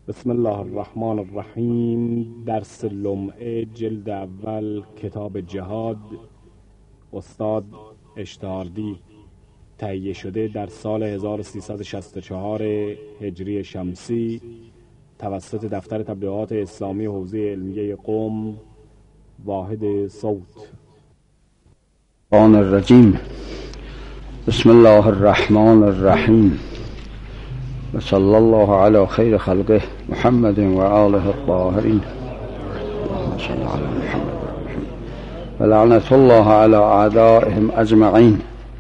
بسم الله الرحمن الرحیم. درس لمعه جلد اول کتاب جهاد، استاد اشتهاردی، تهیه شده در سال 1364 هجری شمسی توسط دفتر تبلیغات اسلامی حوزه علمیه قم، واحد صوت. الشیطان الرجیم. بسم الله الرحمن الرحیم و صلی الله علی خیر خلقه محمد و آله الطاهرین صلی الله علی محمد و لعنت الله علی اعدائهم اجمعین.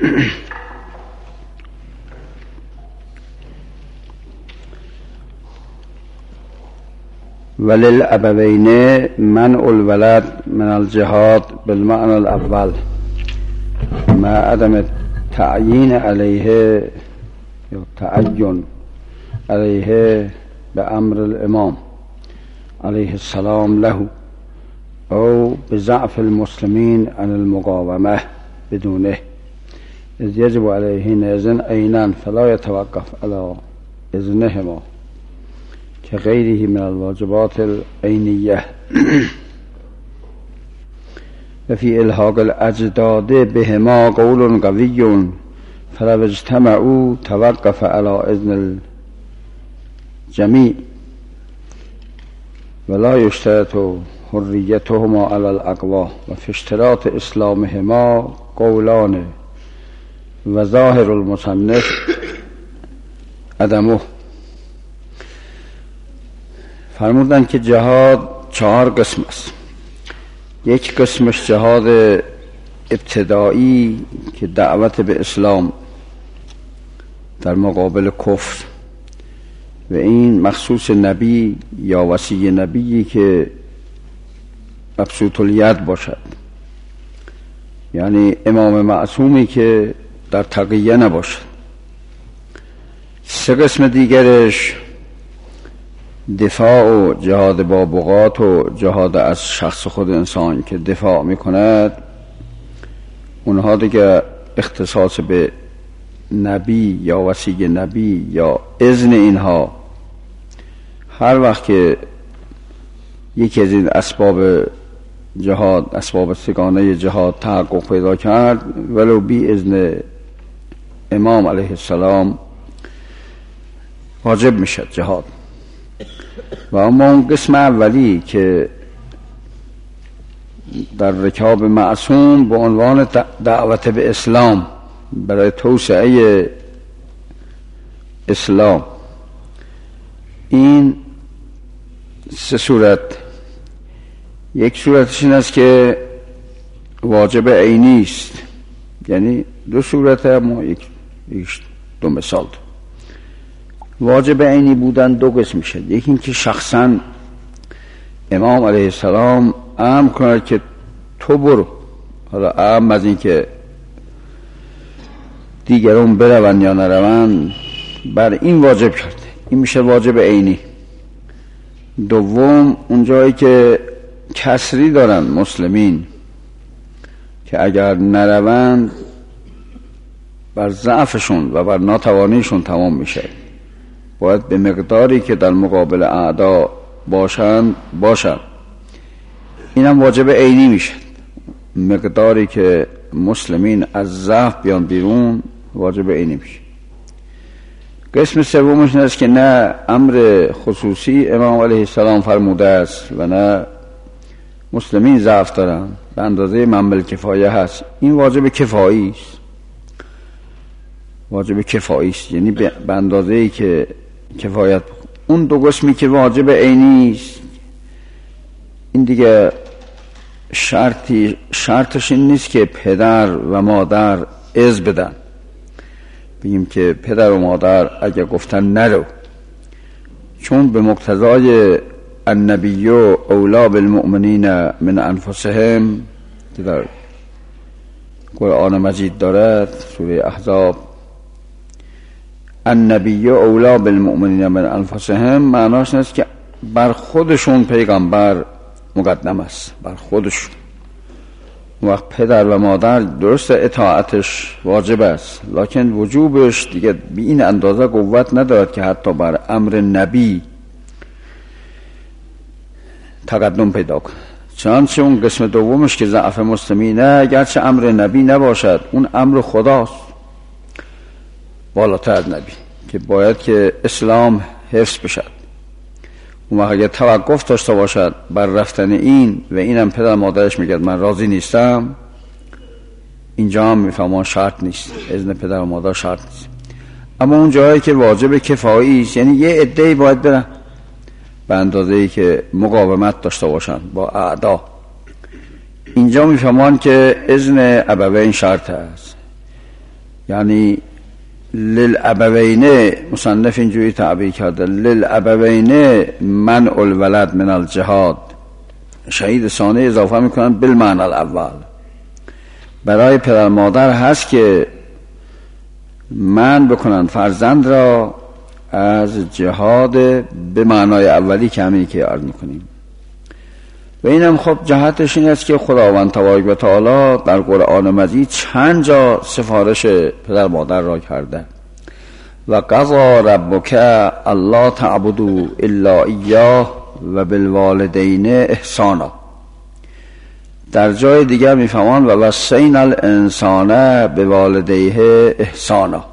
وللابوین منع الولد من الجهاد بالمعنى الاول مع عدم تعیین علیه یا تعین علیه بأمر الامام علیه السلام له او بضعف المسلمین عن المقاومه بدونه، اذ یجب علیهن اذن عینا فلا یتوقف علی اذنهما كغيره من الواجبات العينية. وفي إلحاق الأجداد بهما قول قوي فلو اجتمعوا توقف على إذن الجميع ولا يشترط حريتهما على الأقوى. وفي اشتراط إسلامهما قولان وظاهر المصنف عدمه. فرمودن که جهاد 4 قسم است. یک قسمش جهاد ابتدایی که دعوت به اسلام در مقابل کفر و این مخصوص نبی یا وصی نبیی که مبسوط الید باشد، یعنی امام معصومی که در تقیه نباشد. 3 قسم دیگرش دفاع و جهاد با بغات و جهاد از شخص خود انسان که دفاع میکند. اونها دیگه اختصاص به نبی یا وصی نبی یا اذن اینها، هر وقت که یکی از این اسباب جهاد، اسباب سگانه جهاد تحقق پیدا کرد، ولو بی اذن امام علیه السلام واجب میشد جهاد. و اما اون قسم اولی که در رکاب معصوم به عنوان دعوت به اسلام برای توسعه اسلام، این 3 صورت. یک صورتش این است که واجب عینی است، یعنی 2 صورت، اما یک 2 مثال. واجب عینی بودن 2 قسم میشه. یکی این که شخصا امام علیه السلام امر کند که تو برو، حالا اهم از این که دیگرون برون یا نرون، بر این واجب کرده، این میشه واجب عینی. دوم اون جایی که کسری دارن مسلمین که اگر نروند بر ضعفشون و بر ناتوانیشون تمام میشه، باید به مقداری که در مقابل اعدا باشن. اینم واجب عینی میشه. مقداری که مسلمین از ضعف بیان بیرون واجب عینی میشه. قسم سومش این است که نه امر خصوصی امام علیه السلام فرموده است و نه مسلمین ضعف دارن، به اندازه من بالکفایه هست. این واجب کفایی است. واجب کفایی است، یعنی به اندازه‌ای که کفایت. اون 2 قسمی که واجب عینی است، این دیگه شرطش این نیست که پدر و مادر اذن بدن، بگیم که پدر و مادر اگه گفتن نرو، چون به مقتضای النبی اولی بالمؤمنین من انفسهم که در قرآن مجید دارد، سوره احزاب، النبی اولی بالمؤمنین من انفسهم، معناش نیست که بر خودشون پیغمبر مقدم است، بر خودشون. وقت پدر و مادر درست اطاعتش واجب است، لکن وجوبش دیگه به این اندازه قوت ندارد که حتی بر امر نبی تقدم پیدا کنه. چنانچه اون قسم دومش که ضعف مسلمینه، اگرچه امر نبی نباشد، اون امر خداست بالاتر از نبی، که باید که اسلام حفظ بشد. اون وقت اگر توقف داشته باشد بر رفتن این و اینم پدر مادرش میگه من راضی نیستم، اینجا هم میفهمان شرط نیست، اذن پدر و مادر شرط نیست. اما اون جایی که واجب کفایی است، یعنی یه عده‌ای باید برن به اندازه‌ای که مقاومت داشته باشن با اعدا، اینجا میفهمان که اذن ابوین شرط است. یعنی للابوین، مصنف اینجوری تعبیر کرده، للابوین منع الولد من الجهاد. شهید ثانی اضافه میکنن بالمعنى الاول، برای پدر مادر هست که منع بکنن فرزند را از جهاد به معنای اولی که همینی که عرض میکنیم. و اینم خب جهتش این است که خداوند تبارک و تعالی در قرآن مجید چند جا سفارش پدر مادر را کرده. و قضا ربک الا تعبدوا الا ایاه و بالوالدین احسانا. در جای دیگر میفهمان و وصینا الانسان بوالدیه احسانا.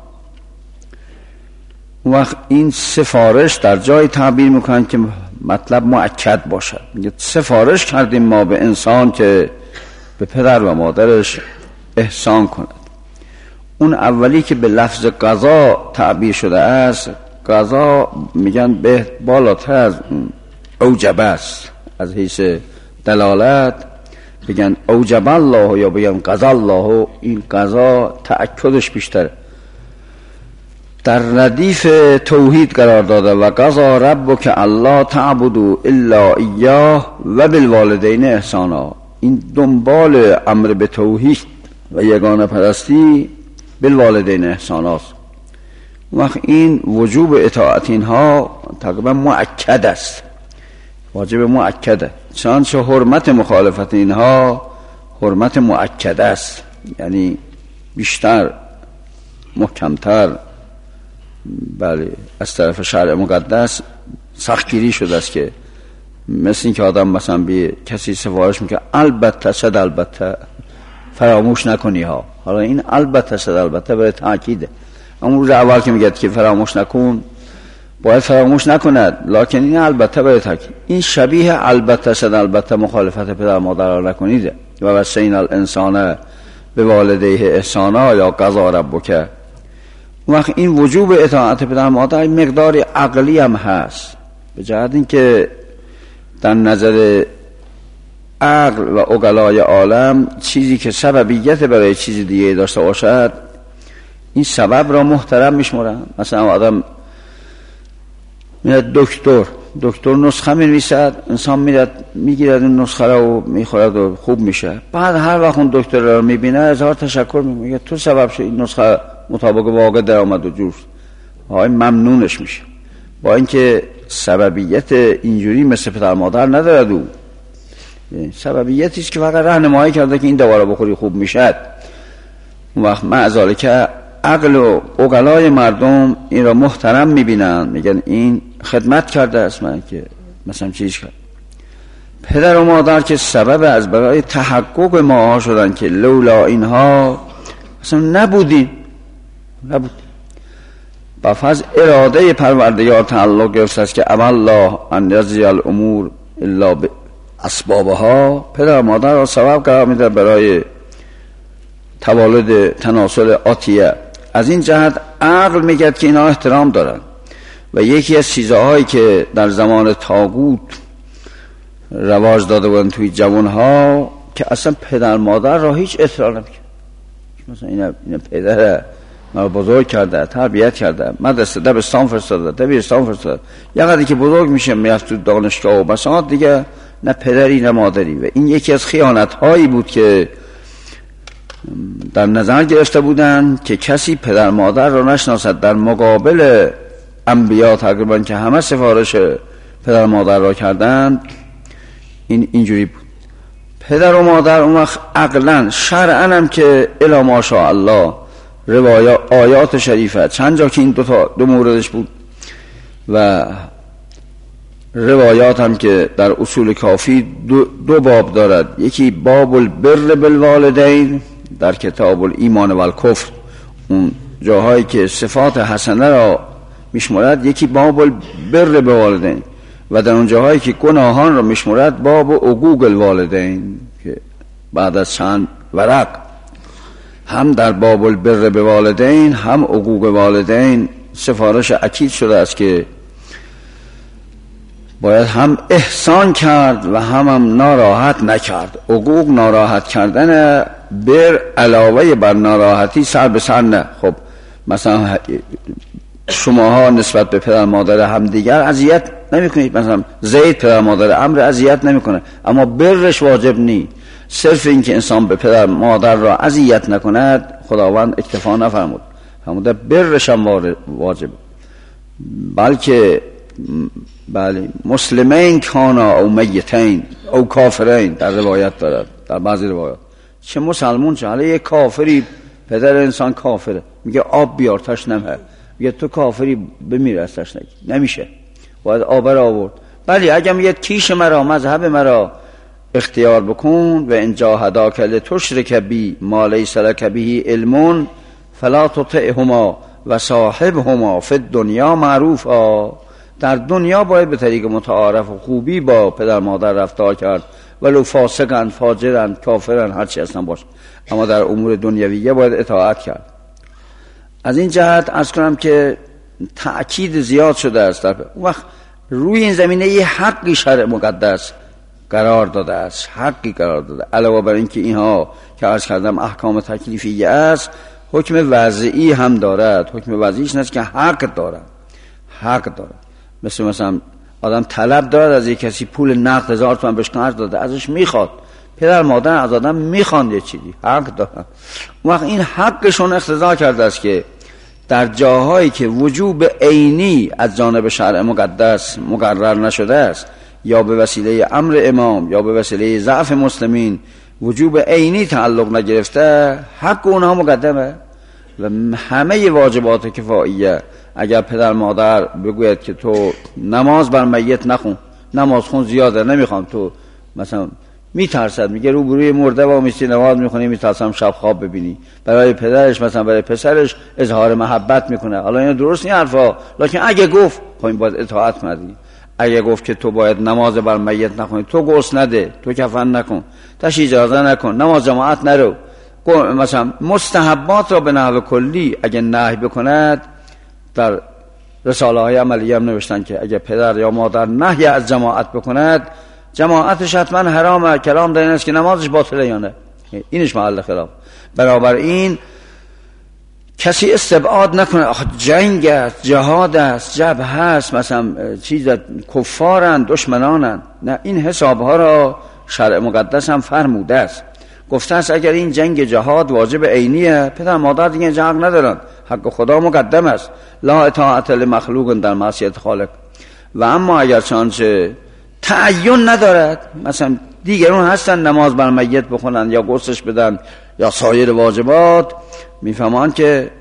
اون وقت این سفارش در جای تعبیر میکنن که مطلب مؤکد باشد. سفارش کردیم ما به انسان که به پدر و مادرش احسان کند. اون اولی که به لفظ قضا تعبیر شده است، قضا میگن به بالاتر از اوجب است، از حیث دلالت بگن اوجب الله یا بگن قضا الله، این قضا تأکدش بیشتره. در ردیف توحید قرار داده و قضا ربک الا تعبدوا الا ایاه و بالوالدین احسانا. این دنبال امر به توحید و یگانه پرستی بالوالدین احساناست. وقت این وجوب اطاعت اینها تقریبا مؤکد است، واجب مؤکده. چنانچه حرمت مخالفت اینها حرمت مؤکد است، یعنی بیشتر محکمتر بله از طرف شرع مقدس سختگیری شده است. که مثل این که آدم مثلا به کسی سفارش میکنه البته صد البته فراموش نکنی ها. حالا این البته صد البته برای تاکیده. اون روز اول که میگه که فراموش نکن باید فراموش نکند، لکن این البته برای تاکید. این شبیه البته صد البته مخالفت پدر مادر را نکنید و وصینا الانسان بوالدیه احسانا یا قضا ربک. وقت این وجوب اطاعت پدر مادر مقدار عقلی هم هست، به جهت این که در نظر عقل و عقلای عالم چیزی که سببیت برای چیز دیگه داشته باشد این سبب را محترم میشمارن. مثلا آدم میاد دکتر نسخه می‌نویسد، انسان میاد میگیرد این نسخه را و میخورد و خوب میشه. بعد هر وقت اون دکتر را میبینه هزار تشکر میگه تو سبب شد این نسخه مطابق واقع در آمد و جور، های ممنونش میشه. با اینکه سببیت اینجوری مثل پدر مادر ندارد، او سببیتی است که فقط راهنمایی کرده که این دوا رو بخوری خوب میشد. اون وقت معذاله که عقل و عقلای مردم این را محترم میبینن، میگن این خدمت کرده است من که مثلا چیز کرد. پدر و مادر که سبب از برای تحقق ما شدن که لولا اینها اصلا نبود. با فضل اراده پروردگار تعلق گرفته است که اما الله ان یجزی الامور الا باسبابها. پدر مادر را سبب قرار میده برای تولد تناسل آتیه. از این جهت عقل میگه که اینا احترام دارن. و یکی از چیزهایی که در زمان طاغوت رواج داده بودن توی جوانها که اصلا پدر مادر را هیچ احترام نمیکنه. مثلا اینا پدر ما بزرگ کرده، تربیت کرده، مدرسه دبستان فرستاده، دبیرستان فرستاده، یه قدری که بزرگ میشه میاد تو دانشگاه و بساط دیگه نه پدری نه مادری. و این یکی از خیانت هایی بود که در نظر گرفته بودن که کسی پدر مادر رو نشناسد. در مقابل انبیا تقریبا که همه سفارش پدر مادر را کردند اینجوری بود. پدر و مادر اون وقت عقلا شرعا هم که الا ماشاءالله آیات شریفه چند جا که این دو موردش بود و روایات هم که در اصول کافی دو باب دارد. یکی باب البر بالوالدین در کتاب الایمان و الکفر، اون جاهایی که صفات حسنه را میشمارد، یکی باب البر بالوالدین، و در اون جاهایی که گناهان را میشمارد باب عقوق الوالدین که بعد از چند ورق هم در باب البر بالوالدین هم عقوق والدین سفارش اکید شده است که باید هم احسان کرد و هم ناراحت نکرد. عقوق ناراحت کردن، بر علاوه بر ناراحتی سر به سر نه. خب مثلا شماها نسبت به پدر مادر هم دیگر اذیت نمی‌کنید، مثلا زید پدر مادر عمرو اذیت نمی‌کنه، اما برش واجب نی. صرف این که انسان به پدر مادر را اذیت نکند خداوند اکتفا نفرمود، همون برش هم واجب. بلکه بله مسلمین کانا او میتین او کافرین در روایت دارد، در بعضی روایات چه مسلمون چه حالا یک کافری، پدر انسان کافره، میگه آب بیار تشنمه، میگه تو کافری بمیر از تشنگی، نمیشه، باید آب را آورد. بله اگه میگه کیش مرا مذهب مرا اختیار بکن و ان جاهداک لتشرک بی ما لیس لک به علم فلا تطعهما و صاحبهما فی الدنیا معروفا. در دنیا باید به طریق متعارف و خوبی با پدر مادر رفتار کرد، ولو فاسقن فاجرن کافرن هر چی اصلا باشه، اما در امور دنیویه باید اطاعت کرد. از این جهت عرض کنم که تأکید زیاد شده است. اون وقت روی این زمینه یه حقی شرع مقدس قرار داده است، حقی قرار داده، علاوه بر اینکه اینها که عرض کردم احکام تکلیفیه است، حکم وضعی هم دارد. حکم وضعیش است که حق دارد، حق دارد. مثلا آدم طلب دارد از یک کسی پول نقد 1000 تومان بهش قرض داده، ازش میخواد، پدر مادر از آدم میخوان یه چیزی، حق دارد. اون وقت این حقشون اقتضا کرده است که در جاهایی که وجوب عینی از جانب شرع مقدس مقرر نشده است، یا به وسیله امر امام یا به وسیله ضعف مسلمین وجوب عینی تعلق نگرفته، حق اونها مقدمه. و همه واجبات کفاییه، اگر پدر مادر بگوید که تو نماز بر میت نخون، نماز خون زیاده نمیخوام، تو مثلا میترسد، میگه روبروی مرده و میستی نماز میخونی میترسم شب خواب ببینی، برای پدرش مثلا برای پسرش اظهار محبت میکنه. حالا این درست این حرفا، لکن اگه گفت خب این باید اطاعت کنی. اگه گفت که تو باید نماز بر میت نخونی، تو غسل نده، تو کفن نکن، تش اجازه نکن، نماز جماعت نرو، مثلا مستحبات را به نحو کلی اگه نهی بکند، در رساله های عملیه هم نوشتن که اگه پدر یا مادر نهی از جماعت بکند، جماعتش حتما حرامه. کلام در این است که نمازش باطله یا نه، اینش محل خلاف. بنابراین کسی استبعاد نکنه آخه جنگ است، جهاد است، جبهه است، مثلا چیز کفارن، دشمنانن، نه، این حسابها را شرع مقدس هم فرموده است. گفته است اگر این جنگ جهاد واجب عینیه، پدر مادر دیگه حق ندارن، حق خدا مقدم است، لا اطاعت لمخلوق در معصیت خالق. و اما اگر چنانچه تعین ندارد، مثلا دیگرون هستن نماز بر میت بخونن یا غسلش بدن یا سایر واجبات، میفهمان که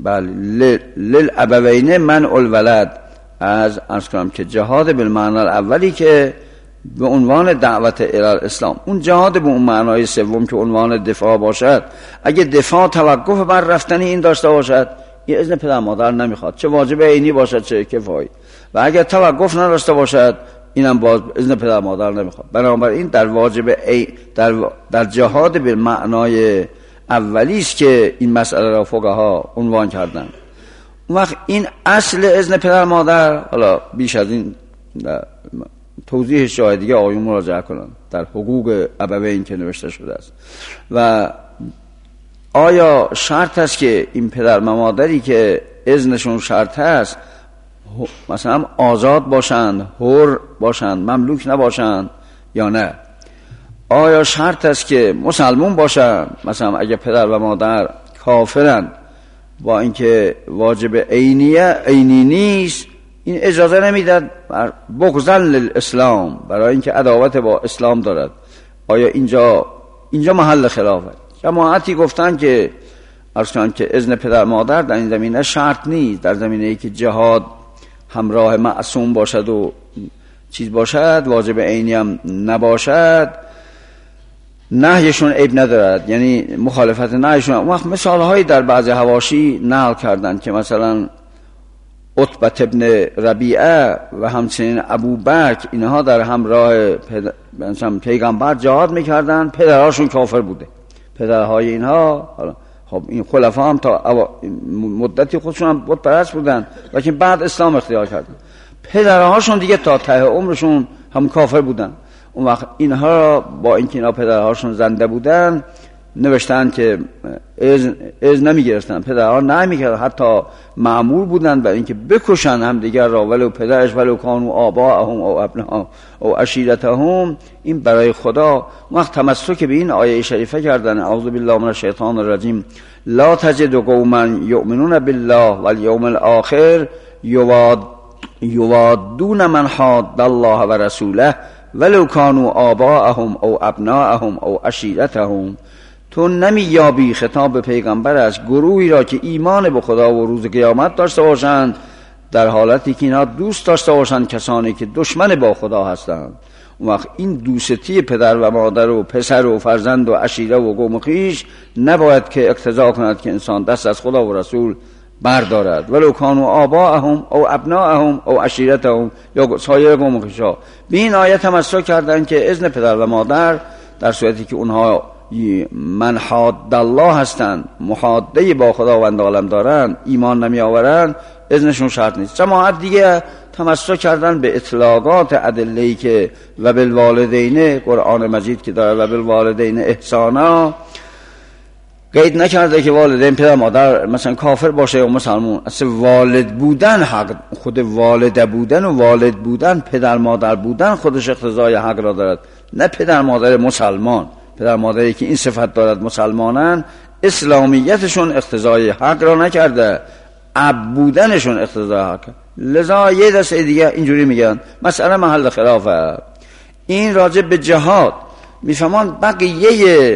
للابوین منع الولد، از عرض کنم که جهاد بالمعنی اولی که به عنوان دعوت الی الاسلام، اون جهاد به اون معنای سوم که عنوان دفاع باشد، اگه دفاع توقف بر رفتنی این داشته باشد، این اذن پدر مادر نمیخواد، چه واجب عینی باشد چه کفایی. و اگر توقف نداشته باشد، اینم باز اذن پدر مادر نمیخواد. بنابراین در واجب در جهاد به معنای اولی است که این مسئله را فقها عنوان کردن. اون وقت این اصل اذن پدر مادر، حالا بیش از این توضیح شاهدیه آیون مراجعه کنن در حقوق ابوین که نوشته شده است. و آیا شرط است که این پدر و مادری که اذنشون شرط است مثلا آزاد باشند، حر باشند، مملوک نباشند یا نه؟ آیا شرط است که مسلمون باشند؟ مثلا اگه پدر و مادر کافرند با اینکه واجب عینی نیست، این اجازه نمیداد بغضاً للاسلام، برای اینکه عداوت با اسلام دارد. آیا اینجا محل خلافه؟ جماعتی گفتن که عرض کنن که اذن پدر مادر در این زمینه شرط نیست، در زمینه ای که جهاد همراه معصوم باشد و چیز باشد، واجب عینی هم نباشد، نهیشون عیب ندارد، یعنی مخالفت نهیشون. اون وقت مثالهایی در بعض حواشی نقل کردن که مثلا عتبه ابن ربیعه و همچنین ابوبکر اینها در همراه پیغمبر جهاد میکردن، پدرهاشون کافر بوده. پدرهای اینها، خب این خلفا هم تا مدتی خودشون هم بت پرست بودن، لیکن بعد اسلام اختیار کردن. پدرهاشون دیگه تا ته عمرشون هم کافر بودن. اون وقت اینها با اینکه اینا پدرهاشون زنده بودن نوشتن که اذن نمیگرفتن، پدرها نمیکردن، حتی مأمور بودن برای اینکه بکشن هم دیگر را، ولو پدرش ولو کانوا آباءهم او ابناءهم او عشیرتهم. این برای خدا. وقت تمسک به این آیه شریفه کردن، اعوذ بالله من الشیطان الرجیم، لا تجد قوما یؤمنون بالله والیوم الاخر یوادون من حاد الله و رسوله ولو کانوا آباءهم او ابناءهم او عشیرتهم. تو نمیابی، خطاب به پیغمبر است، گروهی را که ایمان به خدا و روز قیامت داشته باشند، در حالتی که اینا دوست داشته باشند کسانی که دشمن با خدا هستند. اون وقت این دوستی پدر و مادر و پسر و فرزند و عشیره و قوم خویش نباید که اقتضا کند که انسان دست از خدا و رسول بردارد. ولو کانوا آباءهم او ابناءهم او عشیرتهم، یا سایر قوم خویشا. به این آیه تمسک کردن که اذن پدر و مادر در صورتی که اونها من حاد الله هستند، محاده با خداوند عالم دارن، ایمان نمی آورن، اذنشون شرط نیست. جماعت دیگه تمسک کردن به اطلاقات ادله‌ای که و بالوالدین، قرآن مجید که داره و بالوالدین احسانا، قید نکرده که والدین پدر مادر مثلا کافر باشه یا مسلمان. اصلا والد بودن حق، خود والده بودن و والد بودن، پدر مادر بودن خودش اقتضای حق را دارد، نه پدر مادر مسلمان. پدر مادری که این صفت دارد مسلمانن، اسلامیتشون اقتضای حق را نکرده، اب بودنشون اقتضای حق. لذا یه دسته دیگه اینجوری میگن مسئله محل خلافه. این راجع به جهاد میفهمان. بقیه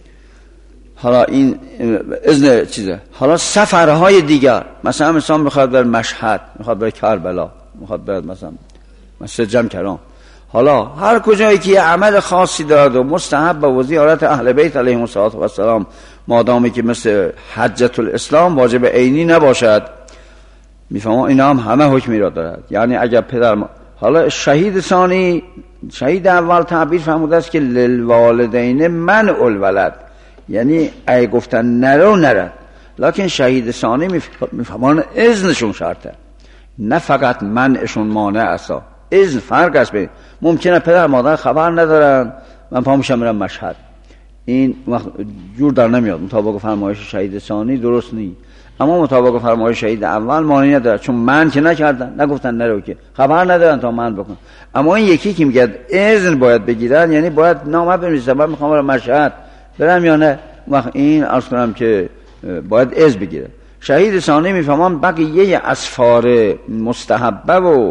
حالا این اذن چیزه، حالا سفرهای دیگر، مثلا انسان میخواد بر مشهد، میخواد بر کربلا، میخواد بر مثلا جمکران، حالا هر کجایی که عمل خاصی دارد و مستحب و زیارت اهل بیت علیهم السلام، مادامی که مثل حجت الاسلام واجب عینی نباشد، میفهمم اینا هم همه حکمی را دارد. یعنی اگر حالا شهید ثانی، شهید اول تعبیر فرموده است که للوالدین منع الولد، یعنی ای گفتن نرو نرد، لکن شهید ثانی میفهمان اذنشون شرطه، نه فقط منعشون مانع است. اذن فرق است. ممکنه پدر مادر خبر ندارن، من پاموشم میرم مشهد، این وقت جور در نمیاد، مطابق فرمایش شهید ثانی درست نیست. اما مطابق فرمایش شهید اول مانعی نداره، چون من که نکردن، نگفتن نرو، که خبر ندارن تا من بکن. اما این یکی که میگه اذن باید بگیرن، یعنی باید نامه بنویسن من میخوام برم مشهد، برم یا نه، وقت این عرض کنم که باید اذن بگیره. شهید ثانی میفهمم بقیه اسفار مستحبه و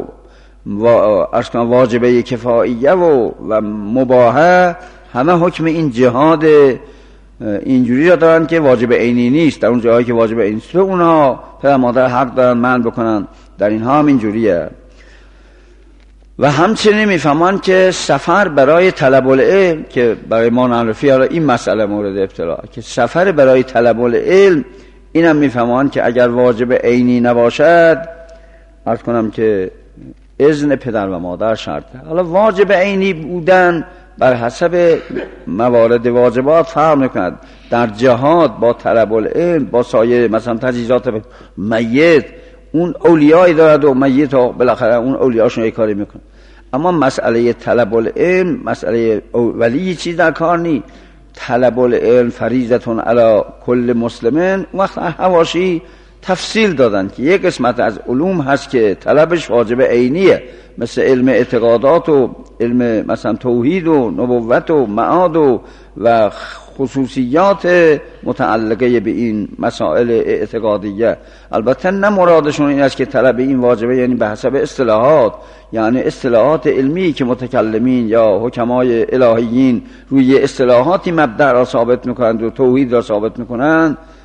واجبه کفاییه و مباحه همه حکم این جهاد اینجوری را دارن که واجب عینی نیست. در اون جاهایی که واجب عینی نیست اونها پدر مادر حق دارن منع بکنن، در اینها هم اینجوریه. و همچنین میفهمان که سفر برای طلب العلم، که برای ما نعرفی این مسئله مورد ابتلا، که سفر برای طلب العلم اینم میفهمان که اگر واجب عینی نباشد، عرض کنم که اذن پدر و مادر شرطه. حالا واجب عینی بودن بر حسب موارد واجبات فرق میکند. در جهاد با طلب العلم، با سایر مثلا تجهیزات میت، اون اولیایی دارد و میت ها بالاخره اون اولیاشون یک کاری میکنه. اما مسئله طلب العلم، مسئله ولی چیز در کار نی. طلب العلم فریضتون علی کل مسلمین. وقت حواشی تفصیل دادن که یک قسمت از علوم هست که طلبش واجب عینیه، مثل علم اعتقادات و علم مثلا توحید و نبوت و معاد و خصوصیات متعلقه به این مسائل اعتقادیه. البته نه مرادشون این است که طلب این واجبه، یعنی به حسب اصطلاحات، یعنی اصطلاحات علمی که متکلمین یا حکمای الهیین روی اصطلاحاتی مبدأ را ثابت میکنند و توحید را ثابت میکنند،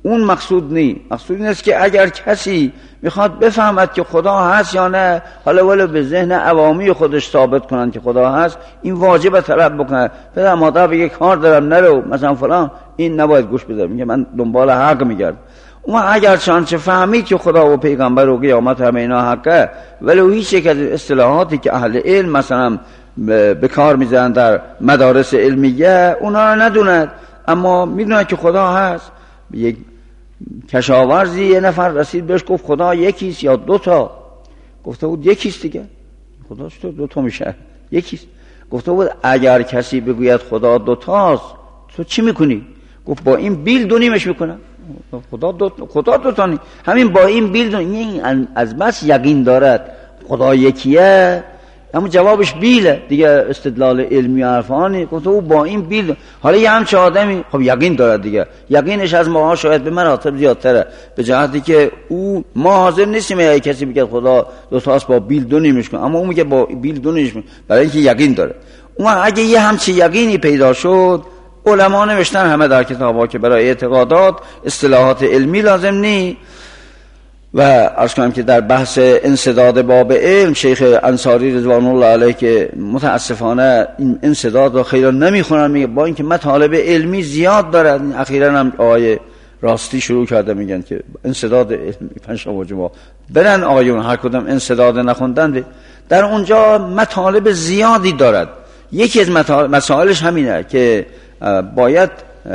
اون مقصود نیست. مقصود این است که اگر کسی میخواد بفهمد که خدا هست یا نه، حالا ولو به ذهن عوامی خودش ثابت کنن که خدا هست، این واجب طلب بکنه. پدر مادر بگه کار دارم نرو مثلا فلان، این نباید گوش بده، میگه من دنبال حق میگردم. اما اگر چنانچه فهمید که خدا و پیغمبر و قیامت همه اینا حقه، ولو هیچ یک از اصطلاحاتی که اهل علم مثلا به کار میزنن در مدارس علمیه اونا رو ندوند، اما میدونه که خدا هست. یک کشاورزی یه نفر رسید بهش گفت خدا یکیست یا دوتا؟ گفته بود یکیست دیگه. خدا چطور دوتا میشه؟ یکیست. گفته بود اگر کسی بگوید خدا دوتاست تو چی میکنی؟ گفت با این بیل دو نیمش میکنم. خدا دوتا نیست، همین با این بیل دو این از بس یقین دارد خدا یکیه، اما جوابش بیله دیگه، استدلال علمی و عرفانی. گفت او با این بیل، حالا یه همچه آدمی خب یقین دارد دیگه، یقینش از ما شاید به مراتب زیادتره، به جهتی که او ما حاضر نیستیم اگه کسی بگه خدا دو تاست با بیل دو نیمش کن، اما اون میگه با بیل دو نیمش کن برای اینکه یقین داره. اون اگه یه همچه یقینی پیدا شد، علما نوشتن همه در کتابا که برای اعتقادات اصطلاحات علمی لازم نی. و عرض کنم که در بحث انسداد باب علم شیخ انصاری رضوان الله علیه که متاسفانه این انسداد رو خیلی نمیخونن، میگه با اینکه مطالب علمی زیاد دارد. اخیراً هم آقای راستی شروع کرده میگن که انسداد علمی پنجشنبه و جمعه برن آقایون هر کدوم انسداد نخوندن، در اونجا مطالب زیادی دارد. یکی از مسائلش همینه که باید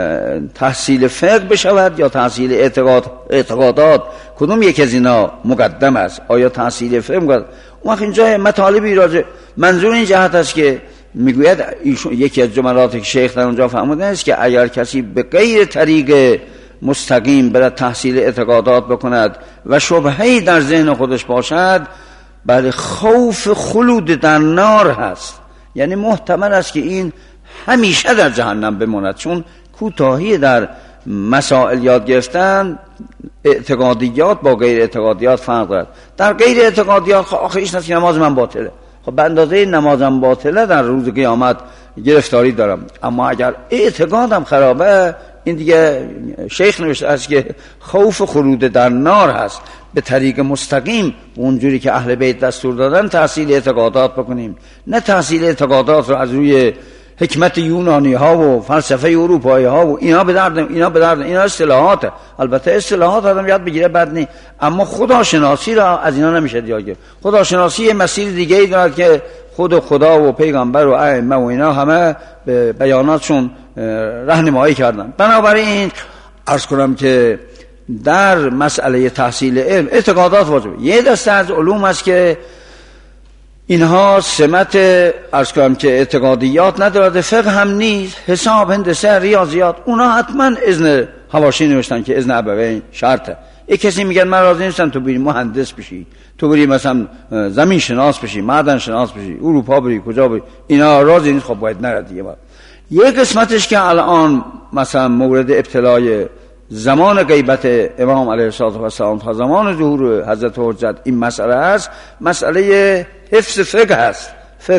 تحصیل فقه بشود یا تحصیل اعتقادات، کدوم یک از اینا مقدم است؟ آیا تحصیل فقه مقدم؟ اون وقت اینجا مطالبی راجع، منظور این جهت است که میگوید یکی از جملات که شیخ در اونجا فرموده است که اگر کسی به غیر طریق مستقیم برای تحصیل اعتقادات بکند و شبهه‌ای در ذهن خودش باشد، بله خوف خلود در نار هست، یعنی محتمل است که این همیشه در جهنم بماند، چون کوتاهی در مسائل یاد گرفتن اعتقادیات با غیر اعتقادیات فرق دارد. در غیر اعتقادیات آخرش نیست که نماز من باطله، خب به اندازه نمازم باطله در روز قیامت گرفتاری دارم، اما اگر اعتقادم خرابه، این دیگه شیخ نوشته است که خوف خلود در نار هست. به طریق مستقیم اونجوری که اهل بیت دستور دادن تحصیل اعتقادات بکنیم، نه تحصیل اعتقادات رو از روی حکمت یونانی ها و فلسفه اروپایی ها و اینا به درد اینا اصطلاحاته. البته اصطلاحات آدم یاد بگیره بد نیست، اما خداشناسی را از اینا نمیشه یاد گرفت. خداشناسی یه مسیر دیگه ای دارد که خدا و پیغمبر و ائمه و اینا همه به بیاناتشون راهنمایی کردن. بنابراین عرض کنم که در مسئله تحصیل علم اعتقادات واجبه. یه دسته از علوم است که اینها سمت عرض کنم که اعتقادیات ندارد، فقه هم نیست، حساب، هندسه، ریاضیات، اونا حتما اذن حواشی نوشتن که اذن ابوین شرطه. یک کسی میگن من راضی نیستم تو بری مهندس بشی، تو بری مثلا زمین شناس بشی، معدن شناس بشی، اروپا بری، کجا بری، اینا راضی نیست، خب باید نره دیگه. یک قسمتش که الان مثلا مورد ابتلای زمان غیبت امام علیه السلام تا زمان ظهور حضرت حجت این مسئله است، مسئله حفظ فقه است.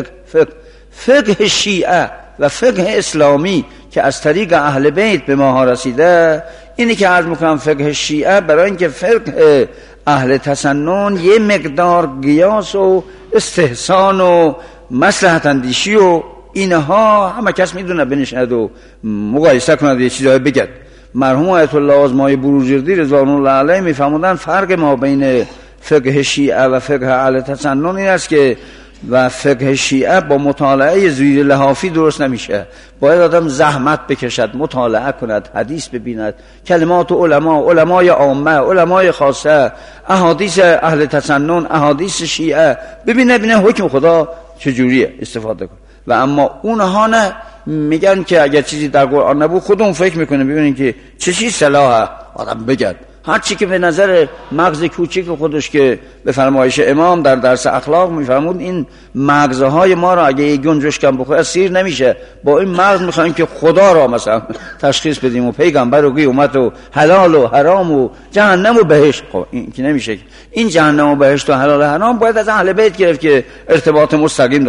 فقه شیعه و فقه اسلامی که از طریق اهل بیت به ما رسیده، اینی که عرض میکنم فقه شیعه برای اینکه فقه اهل تسنن یه مقدار قیاس و استحسان و مصلحت اندیشی و اینها همه کس میدونه بنشند و مقایسه کند یه چیزایی بگد. مرحوم آیت الله آزمای بروجردی رضوان الله علیه میفهمودن فرق ما بین فقه شیعه و فقه اهل تسنن این است که و فقه شیعه با مطالعه زیر لحافی درست نمیشه، باید آدم زحمت بکشد، مطالعه کند، حدیث ببیند، کلمات علمای عامه، علمای خاصه، احادیث اهل تسنن، احادیث شیعه، ببینه حکم خدا چجوریه استفاده کن. و اما اونها نه، میگن که اگر چیزی در قرآن نبود خودمون فکر میکنه ببینین که چه چیز صلاحه آدم بگد، هر چی که به نظر مغز کوچیک خودش که به فرمایش امام در درس اخلاق میفهمون این مغزهای ما را اگه یک گنجش کم بخوره سیر نمیشه، با این مغز میخوایم که خدا را مثلا تشخیص بدیم و پیغمبر و قیامت و حلال و حرام و جهنم و بهشت. خب این که نمیشه، این جهنم و بهشت و حلال و حرام باید از اهل بیت گرفت که ارتباط مستقیم داشتن.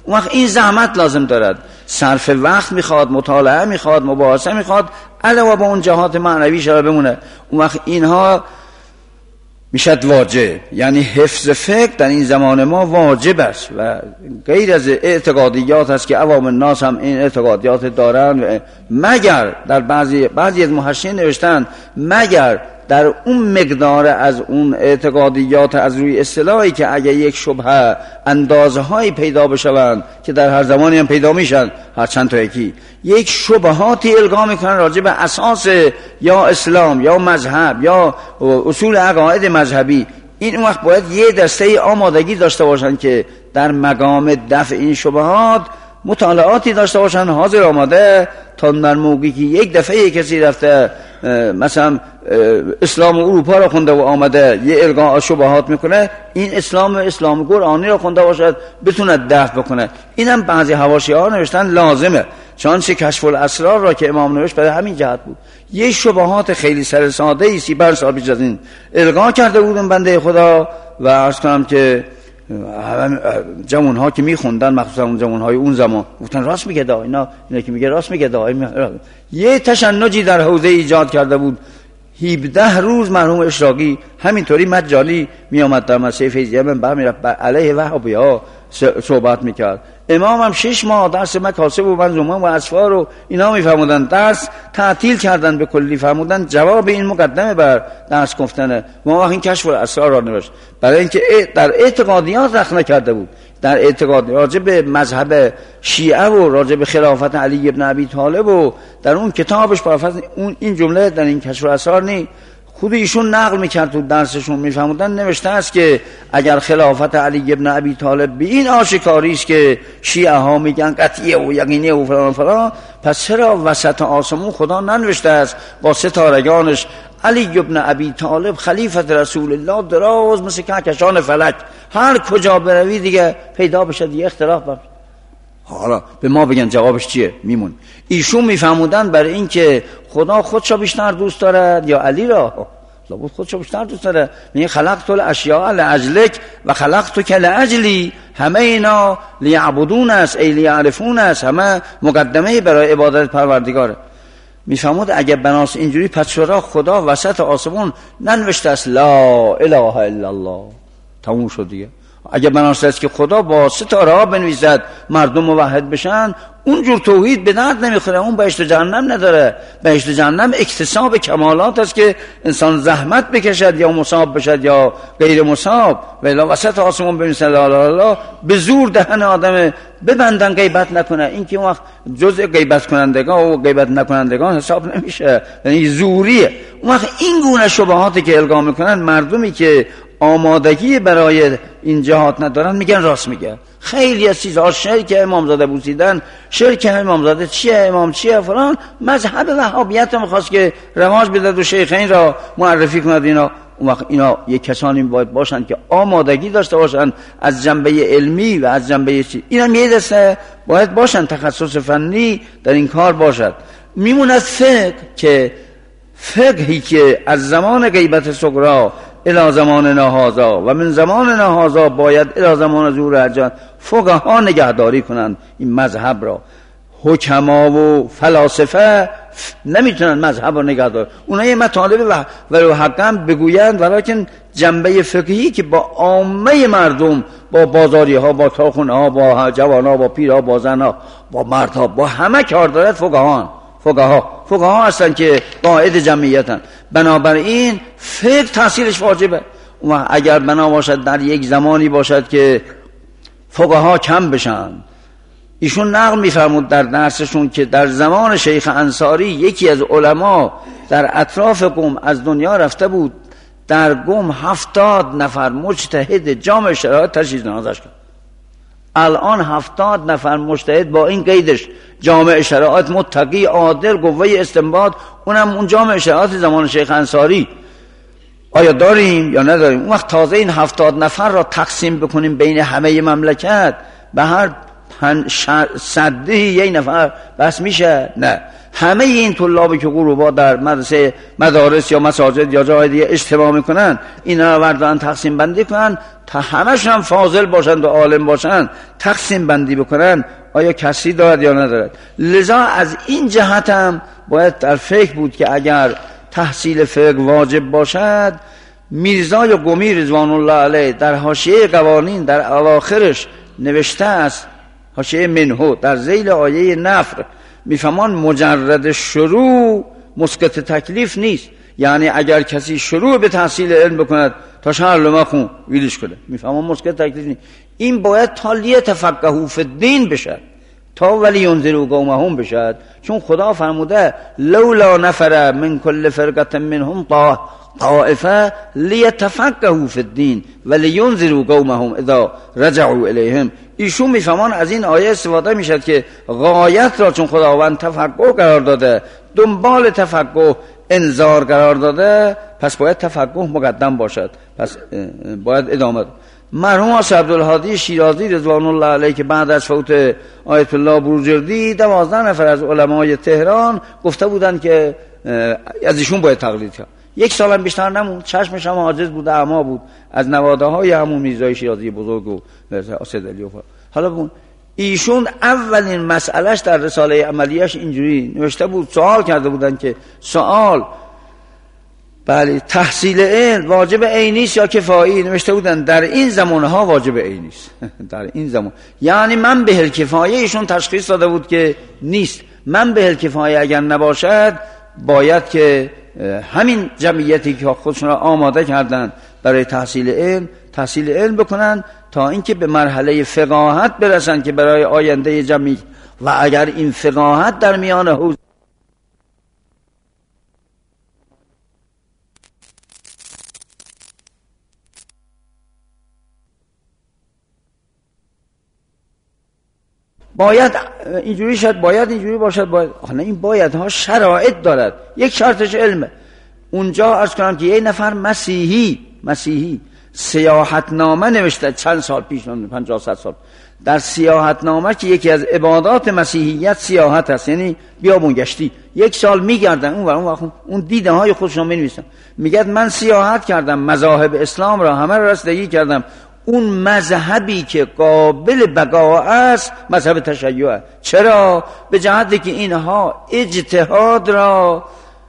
اون وقت این زحمت لازم دارد، صرف وقت میخواد، مطالعه میخواد، مباحثه میخواد، علاوه با اون جهات معنوی شده بمونه. اون وقت اینها میشد واجب، یعنی حفظ فقه در این زمان ما واجب است و غیر از اعتقادیات است که عوام الناس هم این اعتقادیات دارن، مگر در بعضی از محشرین نوشتن مگر در اون مقدار از اون اعتقادیات از روی اصطلاحی که اگه یک شبهه اندازه‌هایی پیدا بشوند که در هر زمانی هم پیدا میشن، هر چند تا یکی یک شبهاتی القا میکنن راجع به اساس یا اسلام یا مذهب یا اصول عقاید مذهبی، این وقت باید یه دسته آمادگی داشته باشن که در مقام دفع این شبهات مطالعاتی داشته باشن، حاضر آماده تا در موقعی که یک دفعه کسی رفته مثلا اسلام اروپا را خونده و آمده یه القاء شبهات میکنه، این اسلام قرآنی را خونده باشد بتونه دفع بکنه. اینم بعضی حواشی ها نوشتن لازمه، چانچه کشف الاسرار را که امام نوشت برای همین جهت بود. یه شبهات خیلی سر ساده ای 30 سال پیش از این القاء کرده بودن بنده خدا و عرض کنم که جوان ها که میخوندن، مخصوصا اون جوان های اون زمان، گفتن راست میگه دا، اینا که میگه راست میگه دا. یه تشنجی در حوزه ایجاد کرده بود. 17 روز مرحوم اشراقی همینطوری مجالی میامد در مسیح فیضیه منبر میرفت علیه وهابی‌ها صحبت میکرد. امام هم 6 ماه درس مکاسب و منظومه و اسفار و اینا میفرمودن، درس تعطیل کردن به کلی، فرمودن جواب این مقدمه بر درس گفتنه. ما این کشف الاسرار را نوشت برای اینکه در اعتقادیات رخ نکرده بود، در اعتقاد راجع به مذهب شیعه و راجع به خلافت علی ابن ابی طالب و در اون کتابش پرافت اون این جمله در این کشف الاسرار نی خود ایشون نقل میکرد تو درسشون، میفهمودن نوشته است که اگر خلافت علی ابن ابی طالب به این آشکاری است که شیعه ها میگن قطعیه و یقینیه و فلان فلان، پس چرا وسط آسمون خدا ننوشته است با ستارگانش علی ابن ابی طالب خلیفت رسول الله دراز مثل کهکشان فلک، هر کجا بروی دیگه پیدا بشه دیگه اختلاف بر. حالا به ما بگن جوابش چیه؟ میمون. ایشون میفهمودن برای این که خدا خودشو بیشتر دوست دارد یا علی را؟ لابد خودشو بیشتر دوست داره. میگه خلقت الاشیاء لاجلک و خلقتک لاجلی، همه اینا لیعبدون است ای لیعرفون است، همه مقدمه برای عبادت پروردگاره. میفهمود اگه بناس اینجوری پس چرا خدا وسط آسمون ننوشته است لا اله الا الله؟ تموم شد دیگه. اگه بناس است که خدا با ستاره ها بنویسد مردم موحد بشن، اونجور توحید به درد نمیخوره، اون بهشت و جهنم نداره. بهشت و جهنم اکتساب کمالات است که انسان زحمت بکشد یا مصاب بشد یا غیر مصاب، ولی وسط آسمون بنویسد لا اله الا الله، به زور دهن آدم ببندن غیبت نکنه. این که اون وقت جزء غیبت کنندگان و غیبت نکنندگان حساب نمیشه، یعنی زوریه. اون وقت این گونه شبهاتی که القا میکنن، مردمی که آمادگی برای این جهات ندارن میگن راست میگه. خیلی از چیزها شرک امامزاده بوسیدن، شرک امامزاده چیه، امام چیه فلان، مذهب وهابیت میخواست که رواج بده و شیخین را معرفی کند اینا. اون وقت اینا یک کسانی باید باشن که آمادگی داشته باشن از جنبه علمی و از جنبه چی، اینا یه دسته باید باشن تخصص فنی در این کار باشد. میموند فقه که فقهی که از زمان غیبت صغری الى زمان نهازا و من زمان نهازا باید الى زمان ظهور حجت فقها نگهداری کنند این مذهب را. حکما و فلاسفه نمیتونن مذهب را نگهداری. اونا یه مطالب و حقا بگویند، ولیکن جنبه فقهی که با عامه مردم، با بازاری ها، با کارخونه ها، با جوان ها، با پیر ها، با زن ها، با مرد ها، با همه کار دارد فقها هستن که قائد جمعیتن. بنابراین فقه تاثیرش واجبه. و اگر بنا باشد در یک زمانی باشد که فقها کم بشن، ایشون نقل میفرمود در درسشون که در زمان شیخ انصاری یکی از علما در اطراف قم از دنیا رفته بود، در قم 70 نفر مجتهد جامع شرایط تشخیص جنازش کرد. الان 70 نفر مجتهد با این قیدش جامع شرایط متقی عادل قوه استنباط، اونم اون جامع شرایط زمان شیخ انصاری آیا داریم یا نداریم؟ اون وقت تازه این 70 نفر را تقسیم بکنیم بین همه مملکت، به هر صده یک نفر بس میشه؟ نه. همه این طلابی که غروبا در مدارس یا مساجد یا جای دیگه اجتماع میکنن، اینا رو بردارن تقسیم بندی کنن تا همشون هم فاضل باشند و عالم باشند، تقسیم بندی بکنن، آیا کسی دارد یا ندارد؟ لذا از این جهت هم باید در فکر بود که اگر تحصیل فقه واجب باشد، میرزای قمی رضوان الله علیه در حاشیه قوانین در اواخرش نوشته است، حاشیه منهو در ذیل آیه نفر میفهمان مجرد شروع مسقط تکلیف نیست. یعنی اگر کسی شروع به تحصیل علم بکند تا شهر لمخون ویلش کنه، میفهمان مسقط تکلیف نیست. این باید تا لیتفقهوا فی الدین بشد، تا ولینذروا قومهم بشد. چون خدا فرموده لولا نفر من کل فرقه منهم طائفه لیتفقهوا فی الدین ولینذروا قومهم اذا رجعوا الیهم. ایشون میفهمان از این آیه استفاده میشد که غایت را چون خداوند تفقه قرار داده، دنبال تفقه انذار قرار داده، پس باید تفقه مقدم باشد، پس باید ادامه. مرحوم عبدالهادی شیرازی رضوان الله علیه که بعد از فوت آیت الله بروجردی 12 نفر از علمای تهران گفته بودند که از ایشون باید تقلید کرد. یک سال هم بیشتر نموند، چشمش هم عاجز بود، اعما بود، از نواده های همون میرزای شیرازی بزرگ و اسد علی. حالا بون ایشون اولین مسئلهش در رساله عملیش اینجوری نوشته بود، سوال کرده بودن که سوال بله تحصیل علم واجب عینی است یا کفایی؟ نوشته بودن در این زمانها واجب عینی است. در این زمان یعنی من به کفایه ایشون تشخیص داده بود که نیست. من به کفایه اگر نباشد باید که همین جمعیتی که خودشون را آماده کردن برای تحصیل علم بکنن تا اینکه به مرحله فقاهت برسن که برای آینده جمعی، و اگر این فقاهت در میان حوزه باید اینجوری شد، باید اینجوری باشد، باید حالا این باید ها شرایط دارد. یک شرطش علمه. اونجا عرض کنم که یک نفر مسیحی سیاحت نامه نوشته چند سال پیش، 50-100 سال، در سیاحت نامه که یکی از عبادات مسیحیت سیاحت است، یعنی بیابون گشتی، یک سال میگردن اون دیده های خودشون مینویسن، میگه من سیاحت کردم، مذاهب اسلام را همه را رسیدگی کردم، اون مذهبی که قابل بقا است مذهب تشیع. چرا؟ به جهتی که اینها اجتهاد را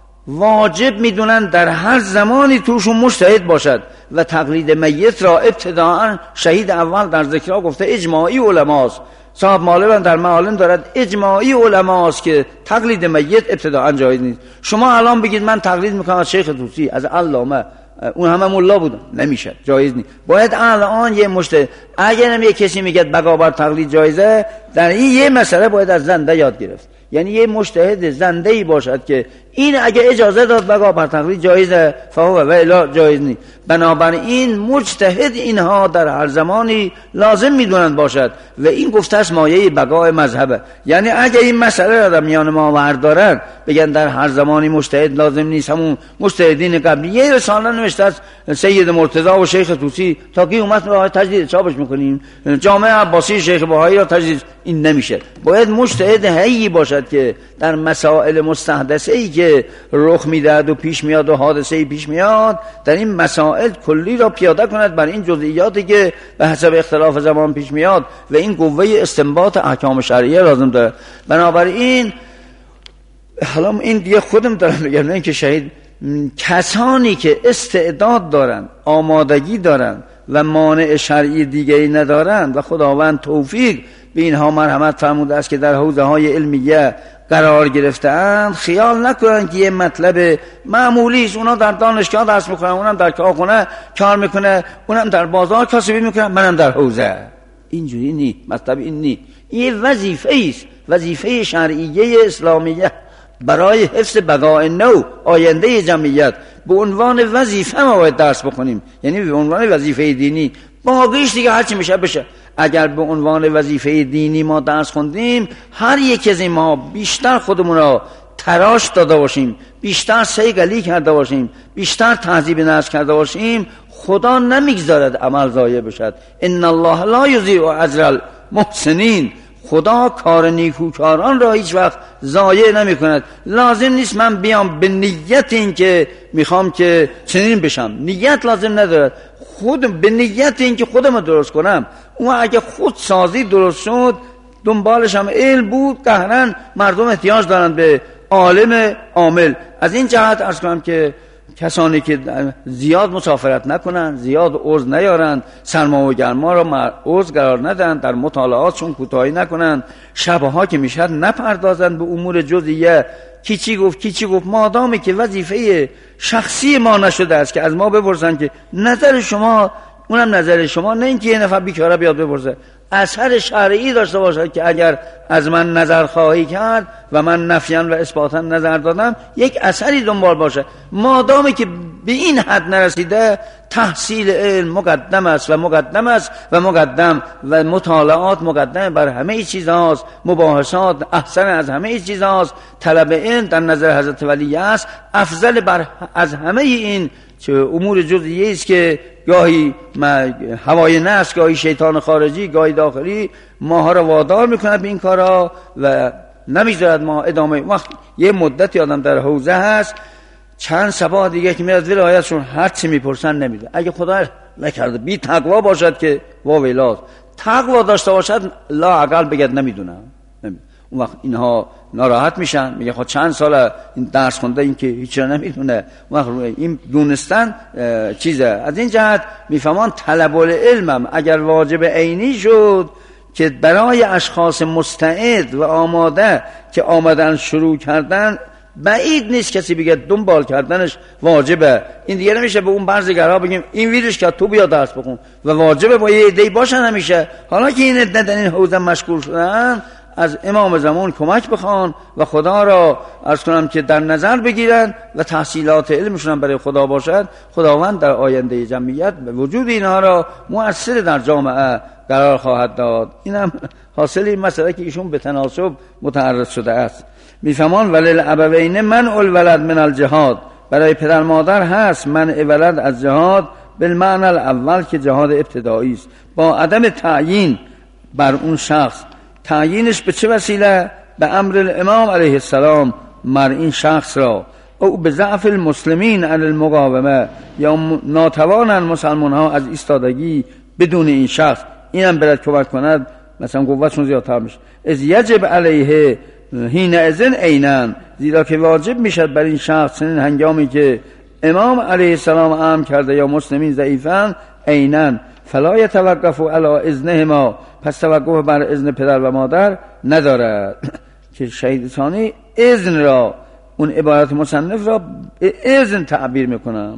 واجب میدونن در هر زمانی توشون مجتهد باشد، و تقلید میت را ابتداعا شهید اول در ذکرها گفته اجماعی علماست. صاحب مالبان در معالم دارد اجماعی علماست که تقلید میت ابتداعا جایز نیست. شما الان بگید من تقلید میکنم از شیخ طوسی، از علامه، اون همه ملا بودن، نمیشه، جایز نیست. باید الان یه مجتهد، اگرم یه کسی میگه بقا بر تقلید جایزه، در این یه مسئله باید از زنده یاد گرفت. یعنی یه مجتهد زنده‌ای باشد که این اگه اجازه داد بقا بر تقلید جایزه فهو و الا جایز نیست. بنابراین مجتهد اینها در هر زمانی لازم میدونند باشد و این گفته است مایه بقای مذهبه. یعنی اگه این مسئله را در میان ما وردارن بگن در هر زمانی مجتهد لازم نیست، همون مجتهدین قبلی یه رساله نوشته است سید مرتضی و شیخ طوسی تا کی اومد راه تجدید چاپش میکنیم، جامعه عباسی شیخ بهایی را تجدید، این نمیشه. باید مجتهد حی باشد که در مسائل مستحدثه‌ای که رخ میدهد و پیش میاد و حادثه‌ای پیش میاد، در این مسائل کلی را پیاده کند بر این جزئیاتی که به حسب اختلاف زمان پیش میاد و این قوه استنباط احکام شرعیه لازم داره. بنابراین حالا این دیگه خودم دارم میگم، نه که شهید، کسانی که استعداد دارند، آمادگی دارند و مانع شرعی دیگری ندارند و خداوند توفیق به اینها مرحمت فرموده است که در حوزه های علمیه قرار گرفتند، خیال نکنند که یه مطلب معمولی است. اونا در دانشگاه درس میکنن، اونم در کارخونه کار میکنه، اونم در بازار کسبی میکنه، منم در حوزه. اینجوری نی، مطلب این نی. این وظیفه است، وظیفه شرعیه اسلامیه برای حفظ بقای نو آینده جمعیت به عنوان وظیفه ما باید درس بکنیم، یعنی به عنوان وظیفه دینی. باقیش دیگه هرچی میشه بشه. اگر به عنوان وظیفه دینی ما درس خوندیم، هر یک از ما بیشتر خودمون را تراش داده باشیم، بیشتر صیقلی کرده باشیم، بیشتر تهذیب نفس کرده باشیم، خدا نمیگذارد عمل ضایع بشد. ان الله لا یضیع اجر المحسنین. خدا کار نیکوکاران را هیچ وقت ضایع نمی کند. لازم نیست من بیام به نیت این که میخوام که چنین بشم، نیت لازم ندارد. خود به نیت این که خودم درست کنم، اون اگه خود سازی درست شد، دنبالش هم علم بود، قهرن مردم احتیاج دارند به عالم عامل. از این جهت عرض کنم که کسانی که زیاد مسافرت نکنند، زیاد عرض نیارند، سرما و گرما را عرض قرار ندن، در مطالعاتشون کوتاهی نکنند، شبها که میشد نپردازند به امور جزئیه، کی چی گفت، مادامی که وظیفه شخصی ما نشده است که از ما بپرسن که نظر شما، اونم نظر شما، نه اینکه یه نفر بیچاره بیاد بپرسه، اثر شرعی داشته باشد که اگر از من نظر خواهی کرد و من نفیاً و اثباتاً نظر دادم یک اثری دنبال باشه. مادامی که به این حد نرسیده، تحصیل علم مقدم است و مطالعات مقدم بر همه چیز هاست، مباحثات احسن از همه چیز هاست، طلب علم در نظر حضرت ولی است افضل از همه این چه امور جزئیه است که گاهی هوای نفس، گاهی شیطان خارجی، گاهی داخلی ماها را وادار میکند به این کارها و نمیذارد ما ادامه. وقت یه مدتی آدم در حوزه هست، چند سبا دیگه که میاد ولایتشون هر چی میپرسن نمیده. اگه خدا نکرده بی تقوا باشد که واویلات، تقوا داشته باشد لا اقل بگد نمیدونم. اون وقت اینها ناراحت میشن، میگه خب چند سال این درس خونده این که هیچ نمیدونه. اون وقت این دونستن چیزه. از این جهت میفهمان طلب العلم اگر واجب عینی شد که برای اشخاص مستعد و آماده که آمدن شروع کردن، بعید نیست کسی بگه دنبال کردنش واجبه. این دیگه نمیشه به اون برزگرها بگیم این ویرش که تو بیا درس بخون و واجبه با یه عده‌ای باشن. نمیشه. حالا که این عده در این حوزه مشغول شدن، از امام زمان کمک بخوان و خدا را عرض کنم که در نظر بگیرن و تحصیلات علمشون برای خدا باشد. خداوند در آینده جمعیت به وجود اینها را مؤثر در جامعه قرار خواهد داد. اینم حاصل این مسئله که ایشون به تناسب متعرض شده است. میفهمان وللابوین منع الولد من الجهاد، برای پدر مادر هست منع ولد از جهاد بالمعنی الاول که جهاد ابتدایی است، با عدم تعیین بر اون شخص. تعیینش به چه وسیله؟ به امر الامام علیه السلام مر این شخص را، او به ضعف المسلمین علی المقاومه، یا ناتوانن مسلمان ها از ایستادگی بدون این شخص. اینم برد کمک کند مثلا قوتشون زیادتر میشه. از یجب علیه حین اذن عینن، زیرا که واجب میشد بر این شخص چنین هنگامی که امام علیه السلام امر کرده یا مسلمین ضعیفن عینن، فلا یتوقف علی اذنهما، پس توقف بر اذن پدر و مادر ندارد. که شهید ثانی اذن را، اون عبارت مصنف را اذن تعبیر میکنم.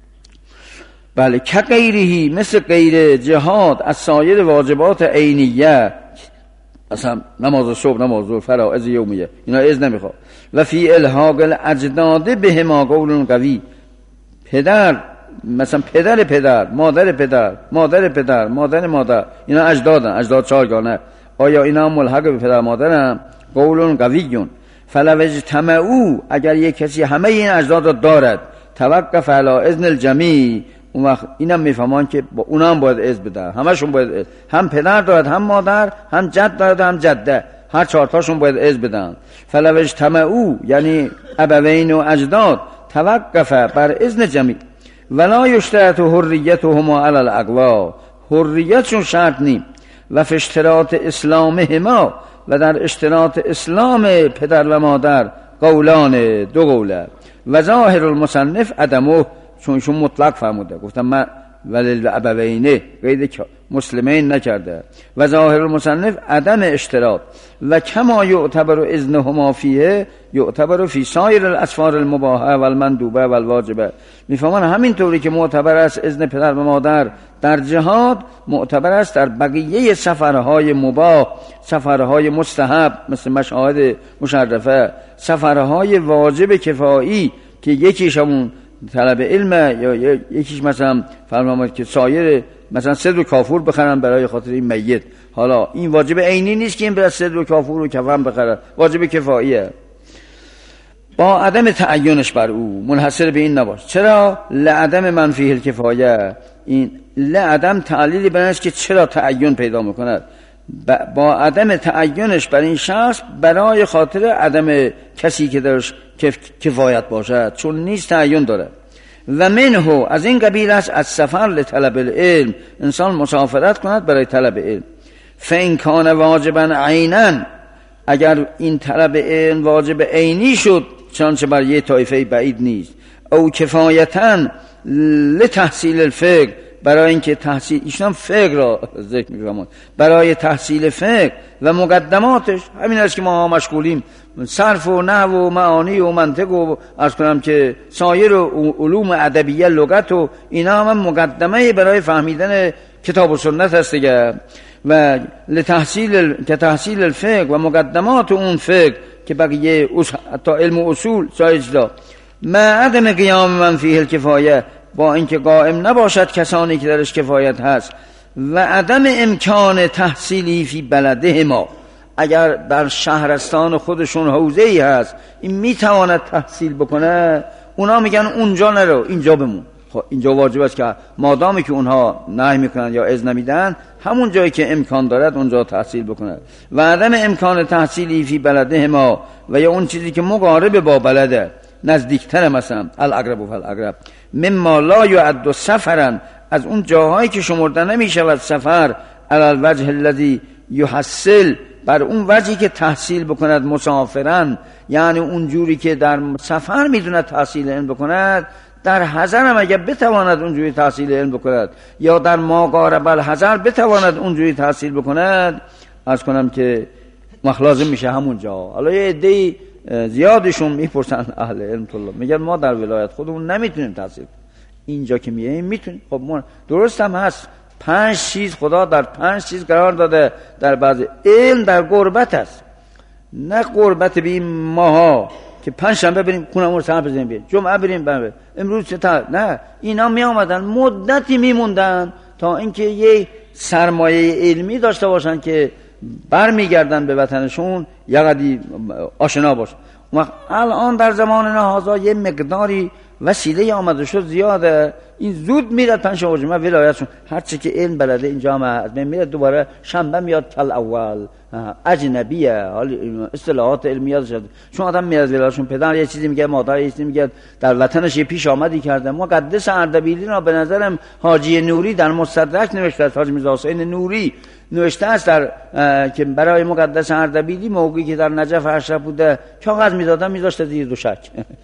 بله، که غیرهی، مثل غیر جهاد از سایر واجبات عینیه، مثلا نماز صبح، نماز ظهر، فرائض یومیه، اینا اذن نمیخواد. و فی الحاق الاجداد بهما قول قوی، پدر مثلا پدر، مادر پدر، مادر مادر، اینا اجداد چهارگانه، آیا اینا ملحق به پدر مادرن؟ قول قویون. فلو اجتمعوا، اگر یک کسی همه این اجداد را دارد، توقف علی اذن الجمیع، اون وقت اینم میفهمان که با اونا هم باید اذن بدن، همشون باید اذن. هم پدر دارد، هم مادر، هم جد دارد، هم جده، هر چهار تاشون باید اذن بدن. فلو اجتمعوا یعنی ابوین و اجداد، توقف بر اذن جمیع. ولا یشترط حریتهما علی الاقوا، حریتشون شرط نیم. و فی اشتراط اسلامهما، و در اشتراط اسلام پدر و مادر قولان، دو قوله. و ظاهر المصنف عدمه، چون مطلق فرموده، گفتم من وللابوین قید مسلمین نکرده. و ظاهر المصنف عدم اشتراط. و کما یعتبر اذنهما فیه یعتبر فی سایر الاسفار المباحه و المندوبه و الواجبه. میفهمان همینطوری که معتبر است اذن پدر و مادر در جهاد، معتبر است در بقیه سفرهای مباح، سفرهای مستحب مثل مشاهد مشرفه، سفرهای واجب کفایی که یکیش همون طلب علم، یا یکیش مثلا فرمود که سایر مثلا صدر و کافور بخرن برای خاطر این میت. حالا این واجب عینی نیست که این برای صدر و کافور و کفن بخرن، واجب کفاییه، با عدم تعینش بر او، منحصر به این نباش. چرا؟ لعدم منفیه الکفایه، این لعدم تعلیلی برنش که چرا تعین پیدا میکند. با عدم تعینش بر این شخص برای خاطر عدم کسی که درش کفایت باشد، چون نیست تعین داره. و منه، از این قبیل است، از سفر لطلب العلم، انسان مسافرت کند برای طلب علم. فإن کان واجبا عینا، اگر این طلب علم واجب عینی شد، چنانچه بر یه طایفه بعید نیست. او کفایتا لتحصیل الفقه، برای اینکه تحصیل، ایشون فقه را ذکر می‌فرماید، برای تحصیل فقه و مقدماتش، همین است که ما مشغولیم، صرف و نحو و معانی و منطق و عرض کنم که سایر علوم ادبیه، لغت و اینا هم مقدمه برای فهمیدن کتاب و سنت هست دیگه. و تحصیل الفقه و مقدمات اون فقه که بقیه تا علم و اصول سایجدا، ما عدم قیام من فیه الکفایه، با اینکه قائم نباشد کسانی که درش کفایت هست، و عدم امکان تحصیلی فی بلده ما، اگر در شهرستان خودشون حوزه‌ای هست این میتواند تحصیل بکنه، اونا میگن اونجا نرو، اینجا بمون. خب اینجا واجب است که مادامی که اونها نهی میکنن یا اذن نمیدن، همون جایی که امکان دارد اونجا تحصیل بکنه. و عدم امکان تحصیلی فی بلده ما، و یا اون چیزی که مقارب با بلده، نزدیکتر، مثلا الاقرب فالاقرب، مما لا یعد سفرا، از اون جاهایی که شمرده نمیشود سفر، علی الوجه الذی یحصل، بر اون وجهی که تحصیل بکند مسافرن، یعنی اون جوری که در سفر میدوند تحصیل علم بکند، در حضر هم اگر بتواند اونجوری تحصیل علم بکند، یا در ما قارب الحضر بتواند اونجوری تحصیل بکند، از کنم که مخلازم میشه همونجا. حالا یه عده‌ای زیادشون میپرسن اهل علم طلاب، میگن ما در ولایت خودمون نمیتونیم تحصیل، اینجا که میاییم میتونیم. خب ما درست هم هست، 5 چیز خدا در 5 چیز قرار داده، در بعض علم در غربت است، نه غربت به این ماها که 5 شنبه بریم خونمون رو سر بزنیم بیایم، جمعه بریم امروز نه، اینا می آمدن مدتی میموندن تا اینکه یه سرمایه علمی داشته باشن که برمیگردن به وطنشون یقدی آشنا باشن. الان در زمان هذا یه مقداری وسیله آمده شد زیاده، این زود میرد 5 شنبه ولایتشون، هرچی که علم بلده اینجا هم میرد، دوباره شنبه میاد کل اول، اجنبیه، حال اصطلاحات علمیات شد. چون آدم میاد ولایتشون، پدر یه چیزی میگه، مادر یه چیزی میگه، در وطنش یه پیش آمدی کرده. مقدس اردبیلی را به نظرم حاجی نوری در مستدرک نوشته است، حاج میرزا حسین نوری نوشته است در که برای مقدس اردبیلی موقعی که در نجف اشرف بوده کاغذ میدادن میذاشته زیر دوشک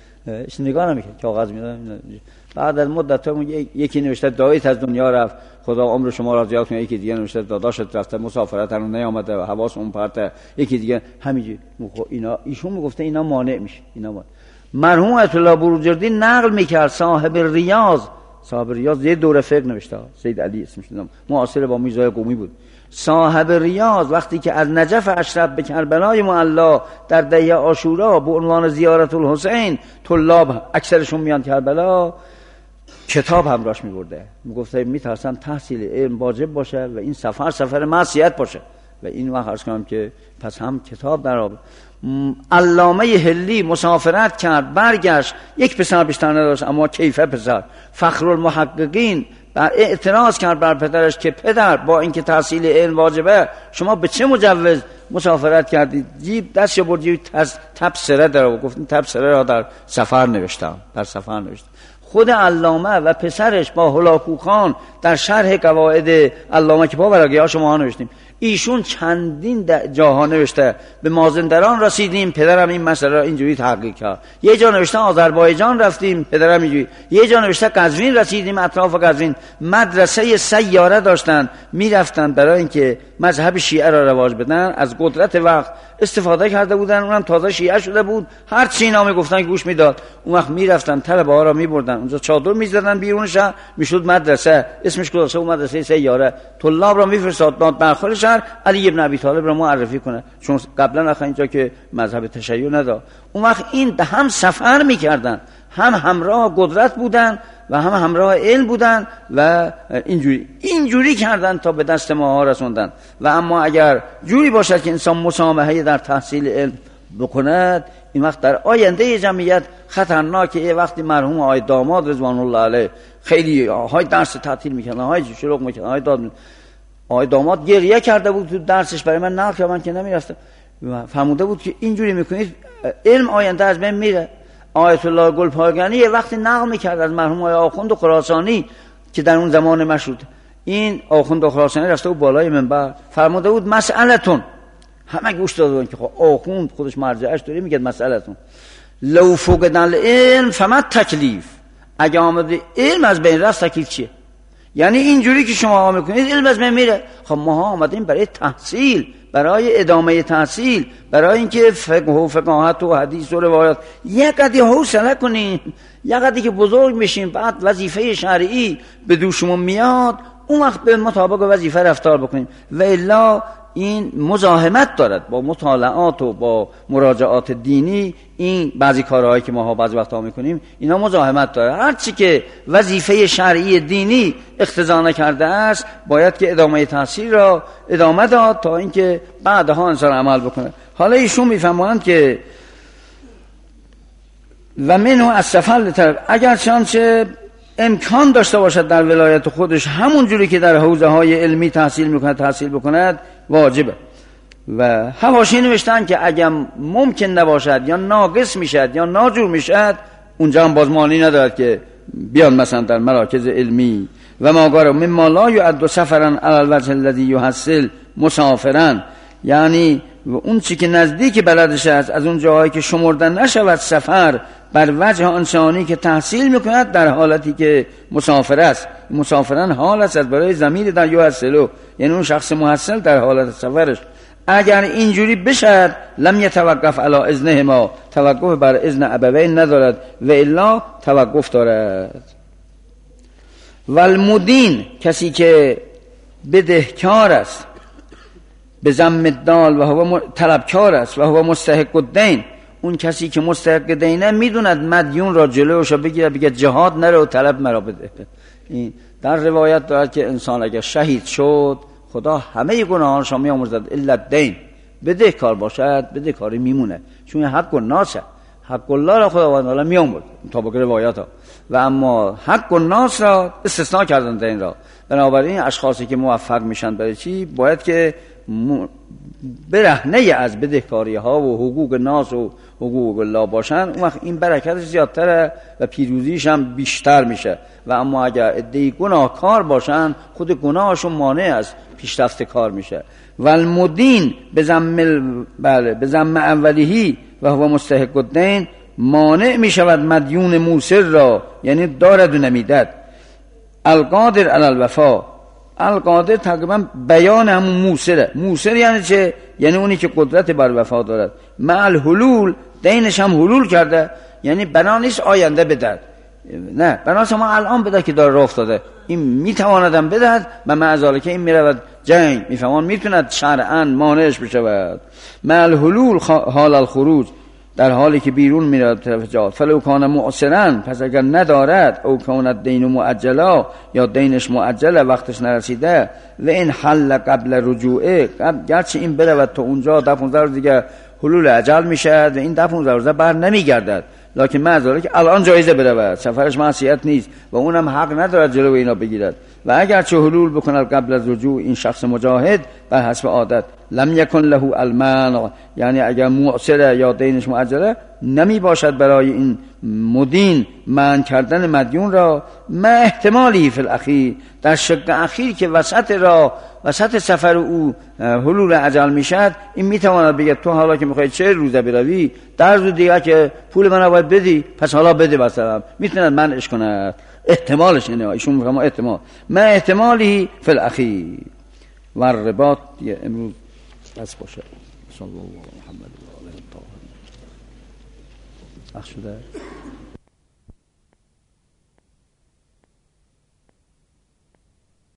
اش نگاه نمیکنه، کاغذ میدادن. بعد از مدت یکی نوشته دایت از دنیا رفت، خدا عمر شما را زیاد کنه. یکی دیگه نوشته داداشت رفته مسافرت هنوز نیامده و حواس اون پرته. یکی دیگه همینجوری. اینا ایشون میگفته اینا مانع میشه. اینا مانع. مرحوم آیت الله بروجردی نقل میکرد صاحب ریاض یه دوره فقه نوشته، سید علی اسمش نام، معاصر با میرزا قومی بود. صاحب ریاض وقتی که از نجف اشرف به کربلای معلا در دهه عاشورا به عنوان زیارت الحسین، طلاب اکثرشون میان کربلا، کتاب همراهش میبرده. میگفته میترسم تحصیل علم واجب باشه و این سفر معصیت باشه، و این وقت عرض کنم که پس هم کتاب در آب. علامه هلی مسافرت کرد، برگشت، یک پسر بیشتر نداشت، اما کیفه پسر. فخرالمحققین اعتراض کرد بر پدرش که پدر با اینکه تحصیل علم واجبه، شما به چه مجوز مسافرت کردید؟ جیب دستش برد، جیب تبصره در گفتن تبصره را در سفر نوشتم. خود علامه و پسرش با هلاکو خان در شرح قواعد علامه که با براگی ها شما ها نوشتیم، ایشون چندین جاها نوشته به مازندران رسیدیم، پدرم این مسئله را اینجوری تحقیق کرد. یه جا نوشته آذربایجان رفتیم، پدرم اینجوری. یه جا نوشته قزوین رسیدیم، اطراف قزوین مدرسه سیاره داشتن، میرفتن برای اینکه مذهب شیعه را رواج بدن، از قدرت وقت استفاده کرده بودن، اونم تازه شیعه شده بود، هر چی نامی گفتن گوش میداد. اون وقت میرفتن طلبه ها را میبردن اونجا، چادر میزدن بیرون شهر، میشد مدرسه، اسمش گذاشته بود مدرسه سیاره. طلاب را میفرستاد داخل شهر علی ابن ابی طالب را معرفی کنه، چون قبلا آخه اینجا که مذهب تشیع نداشت. اون وقت این هم سفر میکردن، هم همراه قدرت بودن و هم همراه علم بودن و اینجوری کردن تا به دست ما رسوندن. و اما اگر جوری باشد که انسان مسامحه در تحصیل علم بکند، این وقت در آینده جمعیت خطرناکه. یه وقتی مرحوم آقای داماد رضوان الله علیه خیلی های درس تعطیل میکنن، های شلوغ میکنن، های داد آقای داماد گریه کرده بود تو درسش، برای من نقل کرد، من که نمیرفتم، فرموده بود که اینجوری میکنید علم آینده از بین میره. آیت الله گلپایگانی یه وقتی نقل میکرد از مرحوم آقای آخوند خراسانی که در اون زمان مشروطه، این آخوند خراسانی رفته بود بالای منبر فرموده بود مسئلتون، همه گوش داده بودن که خب آخوند خودش مرجعش داره میگه مسئلتون، لو فقد العلم فما تکلیف، اگه آمده علم از بین رفت تکلیف چیه؟ یعنی اینجوری که شما میکنید علم از بین میره. خب ما آمدیم برای تحصیل، برای ادامه تحصیل، برای اینکه فقه و فقاهت و حدیث و روایات یک قدری حوصله کنیم، یک قدری که بزرگ میشیم، بعد وظیفه شرعی به دوشمون میاد، اون وقت به مطابق وظیفه رفتار بکنیم. و الا این مزاحمت دارد با مطالعات و با مراجعات دینی. این بعضی کارهایی که ما بعضی وقتا میکنیم اینا مزاحمت داره. هر چی که وظیفه شرعی دینی اقتضا نکرده است باید که ادامه تحصیل را ادامه داد تا اینکه بعدها انسان عمل بکنه. حالا ایشون میفهمند که و منو از سفر طرف، اگر چنانچه امکان داشته باشد در ولایت خودش همون جوری که در حوزه های علمی تحصیل بکند واجبه. و حواشی نوشتن که اگر ممکن نباشد یا ناقص میشد یا ناجور میشد اونجا هم باز معنی ندارد که بیان مثلا در مراکز علمی و ماگار مما لا یعد سفرا علی الوجه الذی یحصل مسافرا، یعنی اون چی که نزدیک بلدش است از اون جاهایی که شمردن نشود سفر بر وجه آنچانی که تحصیل میکند در حالتی که مسافر است. مسافران حال است از برای ضمیر در یحصلو، یعنی اون شخص محصل در حالت سفرش. اگر اینجوری بشد لم یتوقف علی اذنهما، توقف بر اذن ابوین ندارد و الا توقف دارد. والمدین، کسی که بدهکار است به ضم الدال و هو طلبکار است و هو مستحق الدین، اون کسی که مستحق دینه میدوند مدیون را جلوش بگیره بگه جهاد نره و طلب مرا بده. این در روایت دارد که انسان اگر شهید شد خدا همه گناهانش را می‌آمرزد الا الدین، بدهکار باشد بدهکاری میمونه، چون حق الناس، حق الله را خداوند تعالی می‌آمرزد طبق روایات ها، و اما حق الناس را استثناء کردن دین را. بنابراین اشخاصی که موفق میشن برای چی باید که برهنه از بدهکاری ها و حقوق ناس و حقوق الله باشن، اون وقت این برکتش زیادتره و پیروزیش هم بیشتر میشه. و اما اگر عده‌ای گناهکار باشن خود گناهشون مانع از پیشرفت کار میشه. و المدین به ضم اولیه و هو مستحق الدین، مانع میشود مدیون موسر را، یعنی دارد و نمیدد. القادر علی الوفا، القادر تقریبا بیان همون موسره. موسر یعنی چه؟ یعنی اونی که قدرت بر وفا دارد. مع الحلول، دینش هم حلول کرده، یعنی بنا نیست آینده بدهد، نه بناست ما الان بده که داره راه افتاده، این میتواندم بدهد و مع ذالک این میرود جنگ، میفهمان میتوند شرعاً مانعش بشود. مع الحلول حال الخروج، در حالی که بیرون میرود طرف جهاد. فلو کان معسرا، پس اگر ندارد، او کانت دین معجلا، یا دینش معجله وقتش نرسیده، و این حل قبل رجوعه، گرچه این برود تا اونجا 10-15 روز دیگه حلول اجل میشد و این 10-15 روز بر نمیگردد، لکن معذره که الان جایزه برود، سفرش معصیت نیست و اونم حق ندارد جلو اینا بگیرد. و اگر چه حلول بکند قبل از رجوع، این شخص مجاهد بر حسب عادت لم یکن له المنع، یعنی اگر معسره یا دینش معجله نمی باشد برای این مدین منع کردن مدیون را، ما احتمالی فی الاخیر، در شق اخیر که وسط سفر او حلول اجل میشد، این میتواند بگه تو حالا که میخوای 40 روزه بروی، در روز دیگه که پول من باید بدی، پس حالا بده، مثلا میتوند منعش کند. احتمالش اینه، ایشون میگه احتمال، ما احتمالی فی الاخیر. و رباط امروز بس باشه. صلی الله علیه و محمد و آله الطاهرین. شده